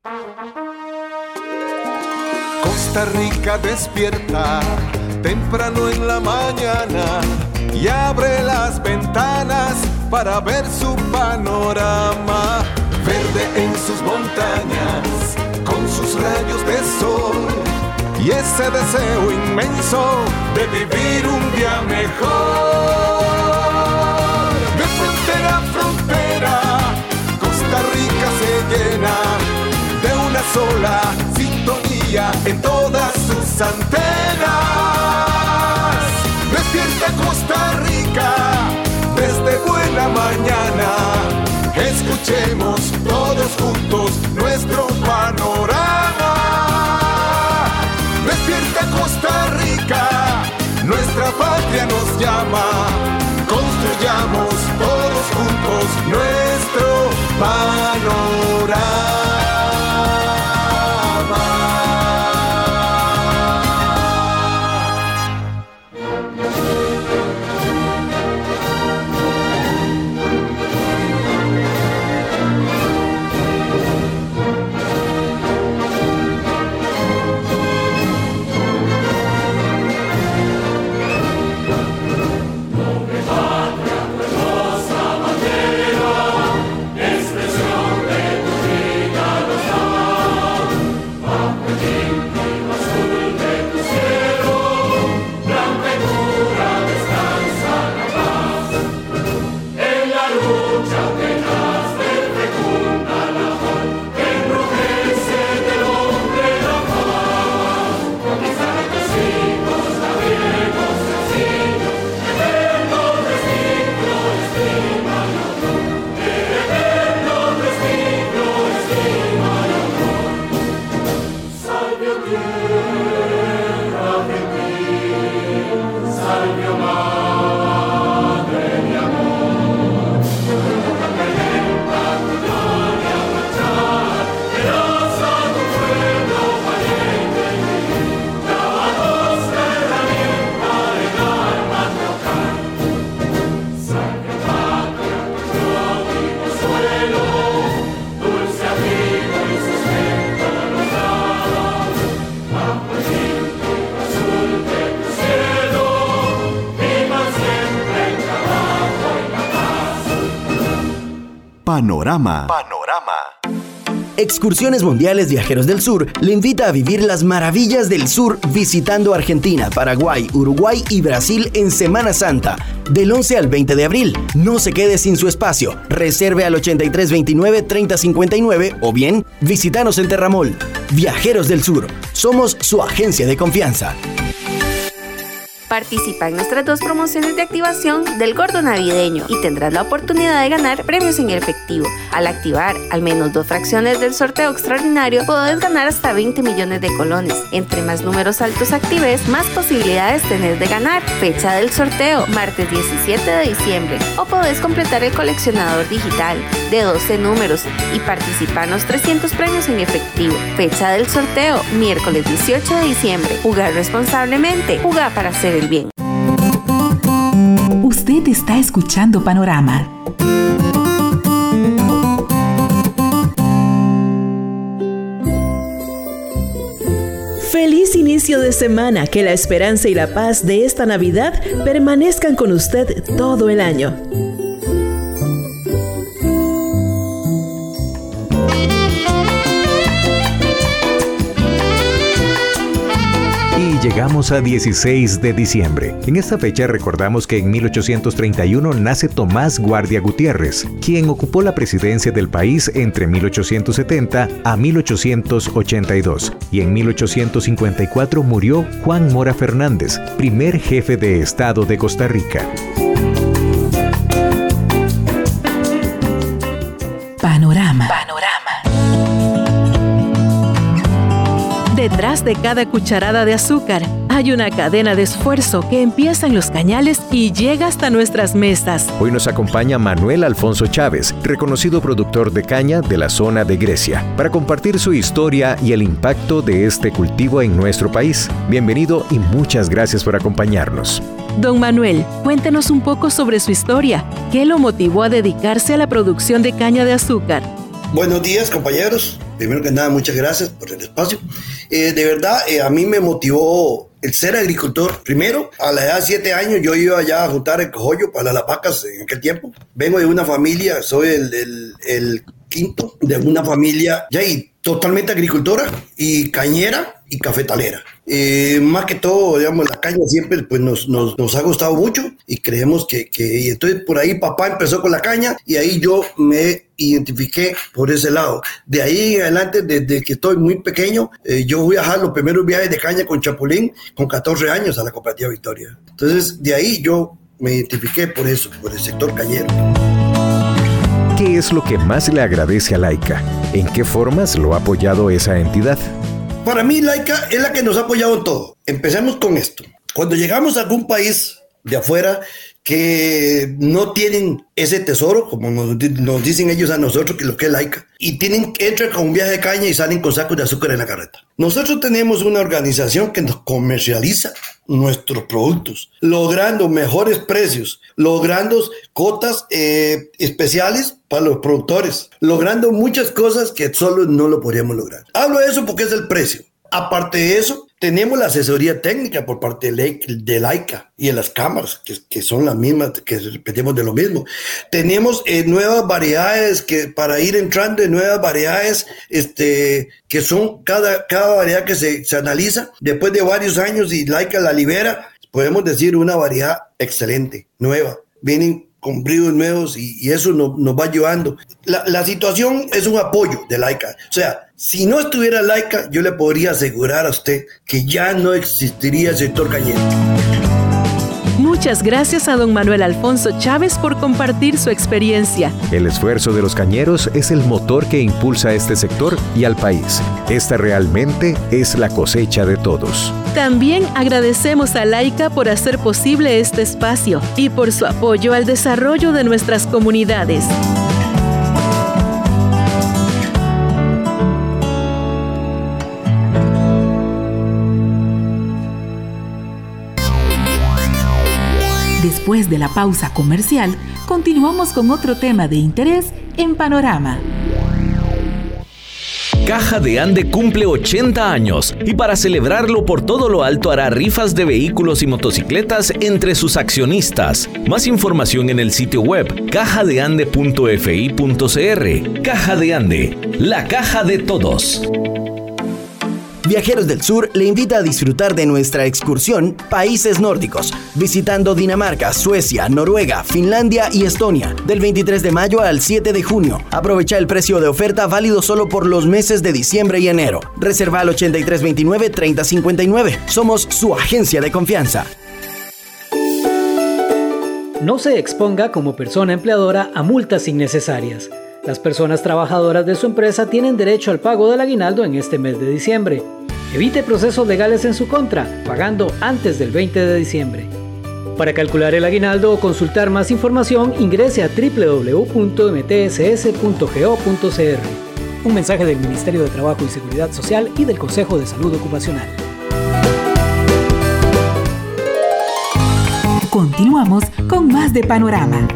Costa Rica despierta temprano en la mañana y abre las ventanas para ver su panorama. Verde en sus montañas, con sus rayos de sol y ese deseo inmenso de vivir un día mejor. De frontera a frontera, Costa Rica se llena de una sola sintonía en todas sus antenas. Despierta Costa Rica desde buena mañana. Escuchemos todos juntos nuestro panorama. Despierta Costa Rica, nuestra patria nos llama. Construyamos todos juntos nuestro panorama. Panorama. Excursiones Mundiales Viajeros del Sur le invita a vivir las maravillas del sur visitando Argentina, Paraguay, Uruguay y Brasil en Semana Santa, del 11 al 20 de abril. No se quede sin su espacio. Reserve al 8329-3059 o bien visítanos en Terramol. Viajeros del Sur, somos su agencia de confianza. Participa en nuestras 2 promociones de activación del Gordo Navideño y tendrás la oportunidad de ganar premios en efectivo. Al activar al menos 2 fracciones del sorteo extraordinario, podés ganar hasta 20 millones de colones. Entre más números altos actives, más posibilidades tenés de ganar. Fecha del sorteo, martes 17 de diciembre. O podés completar el coleccionador digital de 12 números y participar en los 300 premios en efectivo. Fecha del sorteo, miércoles 18 de diciembre. Jugar responsablemente. Jugar para hacer el bien. Usted está escuchando Panorama. Feliz inicio de semana, que la esperanza y la paz de esta Navidad permanezcan con usted todo el año. Llegamos a 16 de diciembre. En esta fecha recordamos que en 1831 nace Tomás Guardia Gutiérrez, quien ocupó la presidencia del país entre 1870 a 1882. Y en 1854 murió Juan Mora Fernández, primer jefe de Estado de Costa Rica. Panorama. Detrás de cada cucharada de azúcar hay una cadena de esfuerzo que empieza en los cañales y llega hasta nuestras mesas. Hoy nos acompaña Manuel Alfonso Chávez, reconocido productor de caña de la zona de Grecia, para compartir su historia y el impacto de este cultivo en nuestro país. Bienvenido y muchas gracias por acompañarnos. Don Manuel, cuéntenos un poco sobre su historia. ¿Qué lo motivó a dedicarse a la producción de caña de azúcar? Buenos días, compañeros. primero que nada, muchas gracias por el espacio. De verdad, a mí me motivó el ser agricultor. Primero, a la edad de 7 años, yo iba ya a juntar el cojollo para las vacas en aquel tiempo. Vengo de una familia, soy el quinto de una familia ya totalmente agricultora y cañera y cafetalera. Más que todo, digamos, la caña siempre pues, nos ha gustado mucho y creemos que y entonces por ahí papá empezó con la caña y ahí yo me identifiqué por ese lado. De ahí en adelante, desde que estoy muy pequeño, yo voy a viajar los primeros viajes de caña con Chapulín con 14 años a la Cooperativa Victoria. Entonces, de ahí yo me identifiqué por eso, por el sector cañero. ¿Qué es lo que más le agradece a Laika? ¿En qué formas lo ha apoyado esa entidad? Para mí, Laika es la que nos ha apoyado en todo. Empecemos con esto. Cuando llegamos a algún país de afuera que no tienen ese tesoro, como nos dicen ellos a nosotros, que lo que es Laika, y entran con un viaje de caña y salen con sacos de azúcar en la carreta. Nosotros tenemos una organización que nos comercializa nuestros productos, logrando mejores precios, logrando cotas especiales para los productores, logrando muchas cosas que solo no lo podríamos lograr. Hablo de eso porque es el precio. Aparte de eso, tenemos la asesoría técnica por parte de Laika y de las cámaras, que son las mismas, que repetimos de lo mismo. Tenemos nuevas variedades para ir entrando en nuevas variedades, que son cada variedad que se analiza después de varios años y Laika la libera, podemos decir una variedad excelente, nueva. Vienen con bríos nuevos y eso nos va ayudando. La situación es un apoyo de Laika. O sea, si no estuviera Laika, yo le podría asegurar a usted que ya no existiría el sector cañero. Muchas gracias a don Manuel Alfonso Chávez por compartir su experiencia. El esfuerzo de los cañeros es el motor que impulsa a este sector y al país. Esta realmente es la cosecha de todos. También agradecemos a Laika por hacer posible este espacio y por su apoyo al desarrollo de nuestras comunidades. Después de la pausa comercial, continuamos con otro tema de interés en Panorama. Caja de Ande cumple 80 años y para celebrarlo por todo lo alto hará rifas de vehículos y motocicletas entre sus accionistas. Más información en el sitio web cajadeande.fi.cr. Caja de Ande, la caja de todos. Viajeros del Sur le invita a disfrutar de nuestra excursión Países Nórdicos, visitando Dinamarca, Suecia, Noruega, Finlandia y Estonia, del 23 de mayo al 7 de junio. Aprovecha el precio de oferta válido solo por los meses de diciembre y enero. Reserva al 8329-3059. Somos su agencia de confianza. No se exponga como persona empleadora a multas innecesarias. Las personas trabajadoras de su empresa tienen derecho al pago del aguinaldo en este mes de diciembre. Evite procesos legales en su contra, pagando antes del 20 de diciembre. Para calcular el aguinaldo o consultar más información, ingrese a www.mtss.go.cr. Un mensaje del Ministerio de Trabajo y Seguridad Social y del Consejo de Salud Ocupacional. Continuamos con más de Panorama.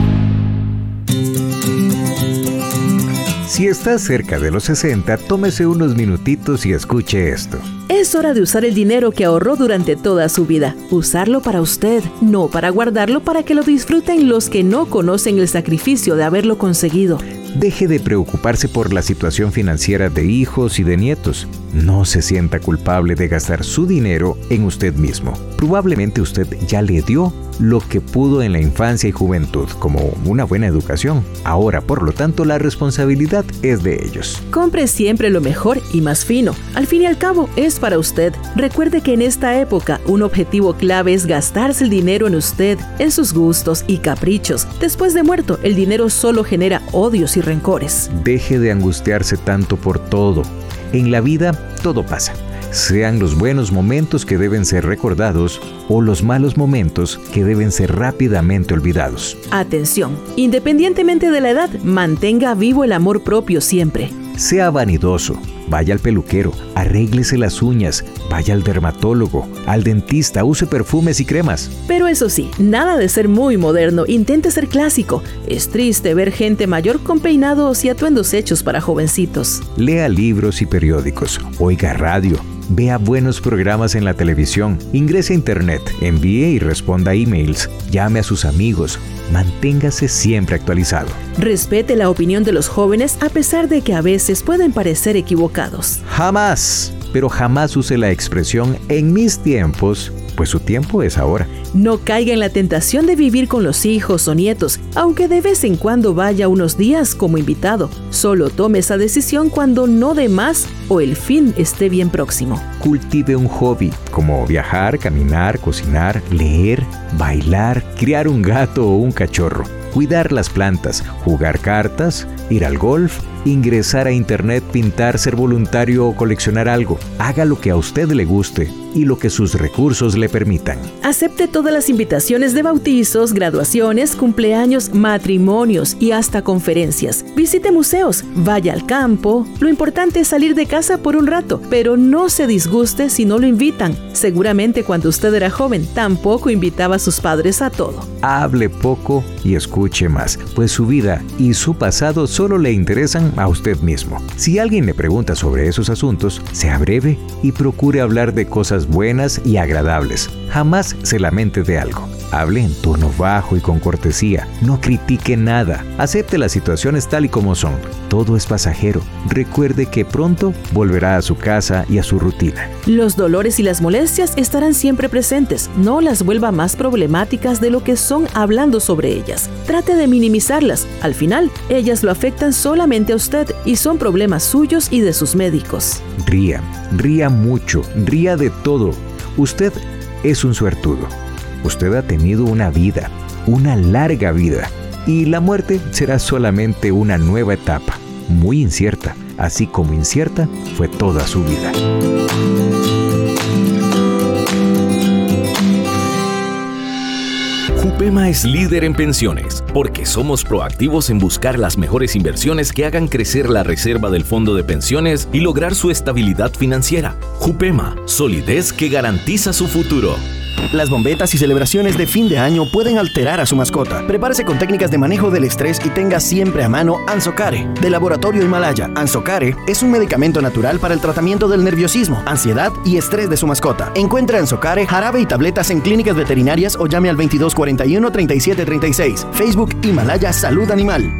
Si está cerca de los 60, tómese unos minutitos y escuche esto. Es hora de usar el dinero que ahorró durante toda su vida. Usarlo para usted, no para guardarlo para que lo disfruten los que no conocen el sacrificio de haberlo conseguido. Deje de preocuparse por la situación financiera de hijos y de nietos. No se sienta culpable de gastar su dinero en usted mismo. Probablemente usted ya le dio lo que pudo en la infancia y juventud, como una buena educación. Ahora, por lo tanto, la responsabilidad es de ellos. Compre siempre lo mejor y más fino. Al fin y al cabo, es para usted. Recuerde que en esta época, un objetivo clave es gastarse el dinero en usted, en sus gustos y caprichos. Después de muerto, el dinero solo genera odios y rencores. Deje de angustiarse tanto por todo. En la vida, todo pasa. Sean los buenos momentos que deben ser recordados o los malos momentos que deben ser rápidamente olvidados. Atención, independientemente de la edad, mantenga vivo el amor propio siempre. Sea vanidoso, vaya al peluquero, arréglese las uñas, vaya al dermatólogo, al dentista, use perfumes y cremas. Pero eso sí, nada de ser muy moderno, intente ser clásico. Es triste ver gente mayor con peinados y atuendos hechos para jovencitos. Lea libros y periódicos, oiga radio, vea buenos programas en la televisión, ingrese a internet, envíe y responda emails, llame a sus amigos, manténgase siempre actualizado. Respete la opinión de los jóvenes a pesar de que a veces pueden parecer equivocados. Jamás, pero jamás use la expresión "en mis tiempos", pues su tiempo es ahora. No caiga en la tentación de vivir con los hijos o nietos, aunque de vez en cuando vaya unos días como invitado. Solo tome esa decisión cuando no dé más o el fin esté bien próximo. Cultive un hobby, como viajar, caminar, cocinar, leer, bailar, criar un gato o un cachorro, cuidar las plantas, jugar cartas, ir al golf, ingresar a internet, pintar, ser voluntario o coleccionar algo. Haga lo que a usted le guste y lo que sus recursos le permitan. Acepte todas las invitaciones de bautizos, graduaciones, cumpleaños, matrimonios y hasta conferencias. Visite museos, vaya al campo. Lo importante es salir de casa por un rato, pero no se disguste si no lo invitan. Seguramente cuando usted era joven, tampoco invitaba a sus padres a todo. Hable poco y escuche más, pues su vida y su pasado solo le interesan a usted mismo. Si alguien le pregunta sobre esos asuntos, sea breve y procure hablar de cosas buenas y agradables. Jamás se lamente de algo. Hable en tono bajo y con cortesía. No critique nada. Acepte las situaciones tal y como son. Todo es pasajero. Recuerde que pronto volverá a su casa y a su rutina. Los dolores y las molestias estarán siempre presentes. No las vuelva más problemáticas de lo que son hablando sobre ellas. Trate de minimizarlas. Al final, ellas lo afectan solamente a usted y son problemas suyos y de sus médicos. Ría mucho, ría de todo. Usted es un suertudo. Usted ha tenido una vida, una larga vida, y la muerte será solamente una nueva etapa, muy incierta, así como incierta fue toda su vida. Jupema es líder en pensiones, porque somos proactivos en buscar las mejores inversiones que hagan crecer la reserva del fondo de pensiones y lograr su estabilidad financiera. Jupema, solidez que garantiza su futuro. Las bombetas y celebraciones de fin de año pueden alterar a su mascota. Prepárese con técnicas de manejo del estrés y tenga siempre a mano Ansocare, de Laboratorio Himalaya. Ansocare es un medicamento natural para el tratamiento del nerviosismo, ansiedad y estrés de su mascota. Encuentre Ansocare, jarabe y tabletas en clínicas veterinarias o llame al 2241-3736. Facebook Himalaya Salud Animal.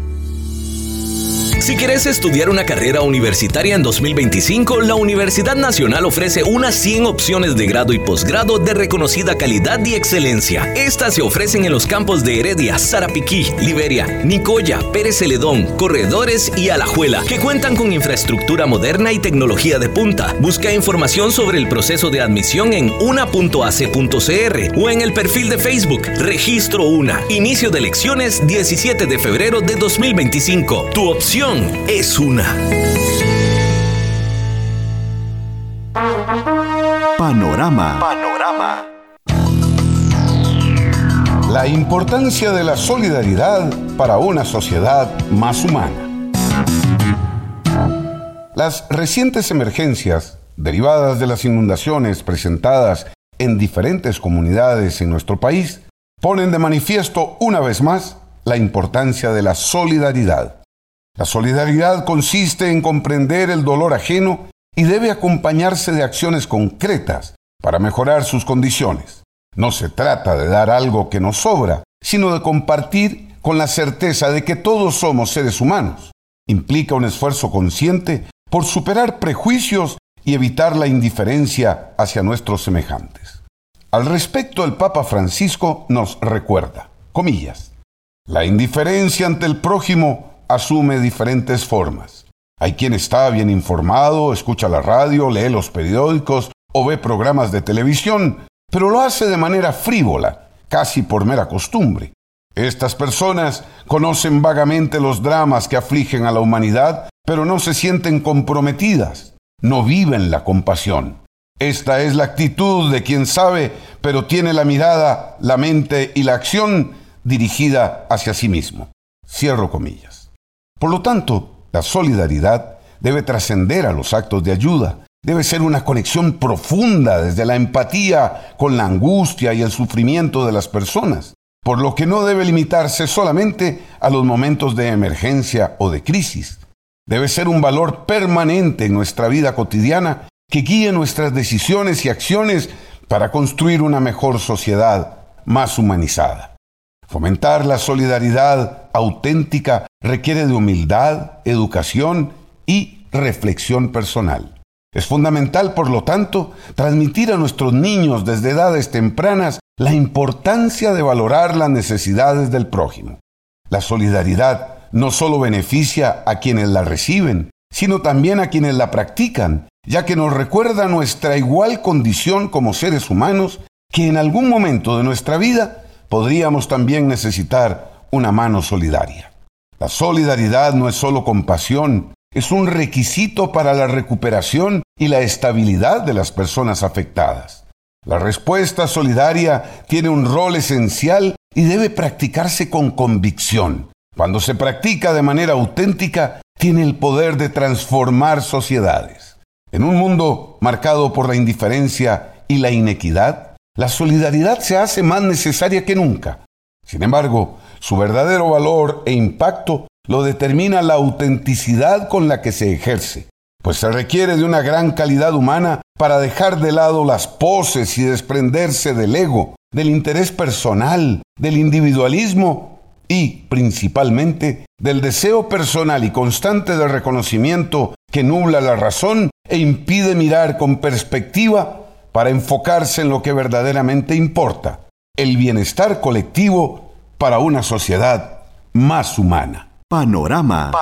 Si quieres estudiar una carrera universitaria en 2025, la Universidad Nacional ofrece unas 100 opciones de grado y posgrado de reconocida calidad y excelencia. Estas se ofrecen en los campos de Heredia, Sarapiquí, Liberia, Nicoya, Pérez Celedón, Corredores y Alajuela, que cuentan con infraestructura moderna y tecnología de punta. Busca información sobre el proceso de admisión en una.ac.cr o en el perfil de Facebook Registro UNA. Inicio de elecciones 17 de febrero de 2025. Tu opción es una. Panorama. La importancia de la solidaridad para una sociedad más humana. Las recientes emergencias derivadas de las inundaciones presentadas en diferentes comunidades en nuestro país ponen de manifiesto una vez más la importancia de la solidaridad. La solidaridad consiste en comprender el dolor ajeno y debe acompañarse de acciones concretas para mejorar sus condiciones. No se trata de dar algo que nos sobra, sino de compartir con la certeza de que todos somos seres humanos. Implica un esfuerzo consciente por superar prejuicios y evitar la indiferencia hacia nuestros semejantes. Al respecto, el Papa Francisco nos recuerda, comillas, la indiferencia ante el prójimo asume diferentes formas. Hay quien está bien informado, escucha la radio, lee los periódicos o ve programas de televisión, pero lo hace de manera frívola, casi por mera costumbre. Estas personas conocen vagamente los dramas que afligen a la humanidad, pero no se sienten comprometidas, no viven la compasión. Esta es la actitud de quien sabe, pero tiene la mirada, la mente y la acción dirigida hacia sí mismo. Cierro comillas. Por lo tanto, La solidaridad debe trascender a los actos de ayuda. Debe ser una conexión profunda desde la empatía con la angustia y el sufrimiento de las personas, por lo que no debe limitarse solamente a los momentos de emergencia o de crisis. Debe ser un valor permanente en nuestra vida cotidiana que guíe nuestras decisiones y acciones para construir una mejor sociedad más humanizada. Fomentar la solidaridad auténtica requiere de humildad, educación y reflexión personal. Es fundamental, por lo tanto, transmitir a nuestros niños desde edades tempranas la importancia de valorar las necesidades del prójimo. La solidaridad no solo beneficia a quienes la reciben, sino también a quienes la practican, ya que nos recuerda nuestra igual condición como seres humanos, que en algún momento de nuestra vida podríamos también necesitar una mano solidaria. La solidaridad no es solo compasión, es un requisito para la recuperación y la estabilidad de las personas afectadas. La respuesta solidaria tiene un rol esencial y debe practicarse con convicción. Cuando se practica de manera auténtica, tiene el poder de transformar sociedades. En un mundo marcado por la indiferencia y la inequidad, la solidaridad se hace más necesaria que nunca. Sin embargo, su verdadero valor e impacto lo determina la autenticidad con la que se ejerce, pues se requiere de una gran calidad humana para dejar de lado las poses y desprenderse del ego, del interés personal, del individualismo y, principalmente, del deseo personal y constante de reconocimiento que nubla la razón e impide mirar con perspectiva para enfocarse en lo que verdaderamente importa, el bienestar colectivo para una sociedad más humana. Panorama.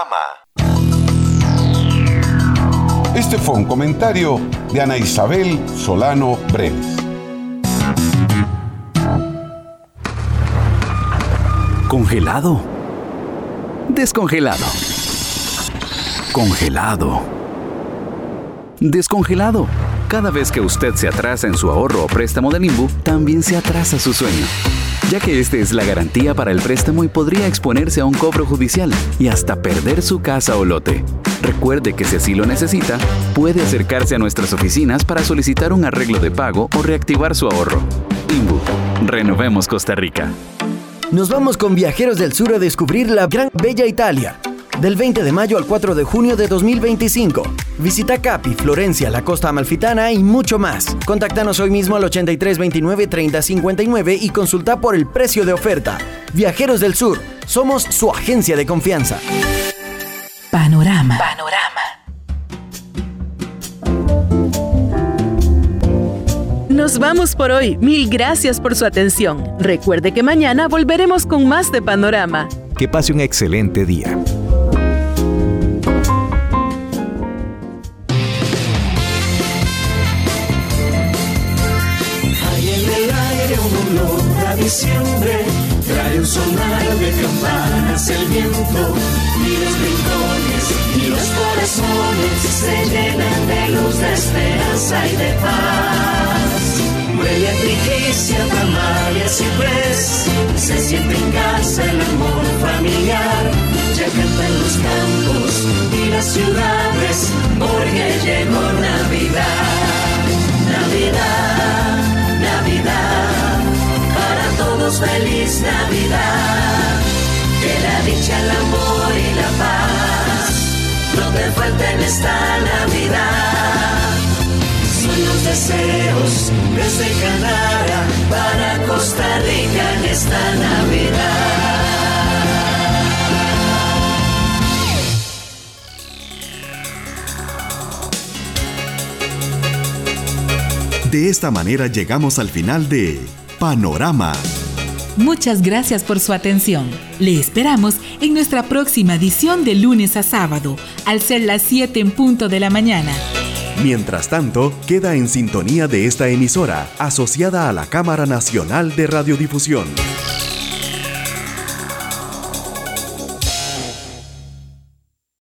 Este fue un comentario de Ana Isabel Solano Breves. Congelado. Descongelado. Congelado. Descongelado. Cada vez que usted se atrasa en su ahorro o préstamo de Nimbu, también se atrasa su sueño, ya que este es la garantía para el préstamo y podría exponerse a un cobro judicial y hasta perder su casa o lote. Recuerde que si así lo necesita, puede acercarse a nuestras oficinas para solicitar un arreglo de pago o reactivar su ahorro. Nimbu, renovemos Costa Rica. Nos vamos con Viajeros del Sur a descubrir la gran bella Italia. Del 20 de mayo al 4 de junio de 2025. Visita Capi, Florencia, la Costa Amalfitana y mucho más. Contáctanos hoy mismo al 8329-3059 y consulta por el precio de oferta. Viajeros del Sur, somos su agencia de confianza. Panorama. Nos vamos por hoy. Mil gracias por su atención. Recuerde que mañana volveremos con más de Panorama. Que pase un excelente día. Diciembre trae un sonar de campanas, el viento y los rincones y los corazones se llenan de luz, de esperanza y de paz. Huele a triquicia, tamal y a ciprés, se siente en casa el amor familiar. Ya cantan los campos y las ciudades porque llegó Navidad. Navidad, Navidad. Todos feliz Navidad, que la dicha, el amor y la paz no te falten esta Navidad. Son los deseos desde Canara para Costa Rica en esta Navidad. De esta manera llegamos al final de Panorama. Muchas gracias por su atención. Le esperamos en nuestra próxima edición de lunes a sábado, al ser las 7 en punto de la mañana. Mientras tanto, queda en sintonía de esta emisora, asociada a la Cámara Nacional de Radiodifusión.